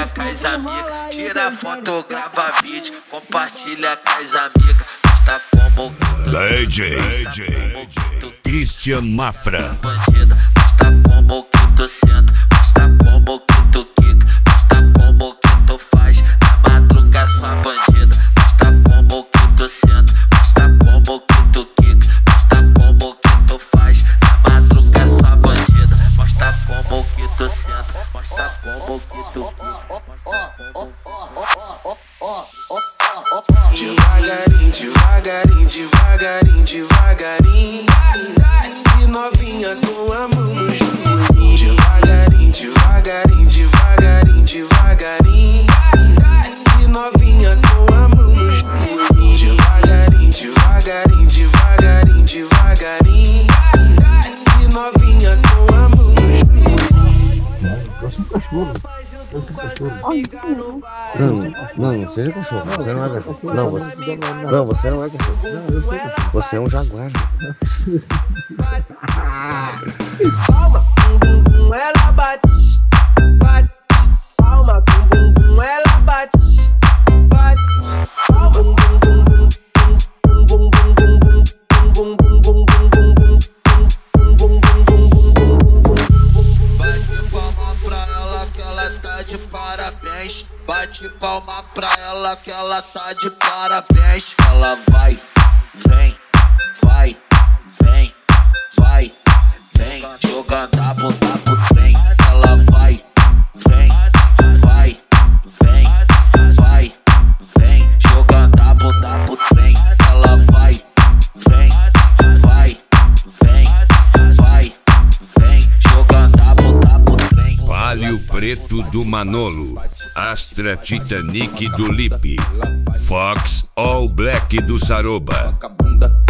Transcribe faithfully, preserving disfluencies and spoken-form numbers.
com as amigas. Tira foto, grava vídeo, compartilha com as amigas. Tá como D J Christian Mafra. Bandida, tá como que tu senta, tá como que tu quica, tá como que tu faz na madruga sua bandida. Tá como que tu senta, tá como que tu quica, tá como que tu faz na madruga sua bandida. Mostra como que tu senta, mostra como que tu quica. Devagarinho, devagarinho, devagarinho, devagarinho. Desce novinha com a mão no joelho. Devagarinho, devagarinho, devagarinho, devagarinho. Desce novinha com a mão no joelho. Devagarinho, devagarinho, devagarinho, devagarinho. Desce novinha com a mão no joelho. Não, não, não seja cachorro, você não é cachorro. Não, você não, você não é cachorro. Você é um jaguar. Palma, bum bum bum, ela bate, bate. Palma, bum bum bum, ela bate, bate. Palma, bum bum bum bum, bum bum bum bum bum, bum bum bum bum bum bum, bum bum bum bum bum bum. Bate palma pra ela que ela tá de parabéns. Bate palma pra ela que ela tá de parabéns. Ela vai, vem, vai, vem, vai, vem, jogando a bunda pro trem. Ela vai, vem, vai, vem, vai, vem, jogando a bunda pro trem. Ela vai, vem, vai, vem, vai, vem, jogando a bunda pro trem. Palio Preto do Manolo, Astra Titanic do Lipe, Fox All Black do Saroba.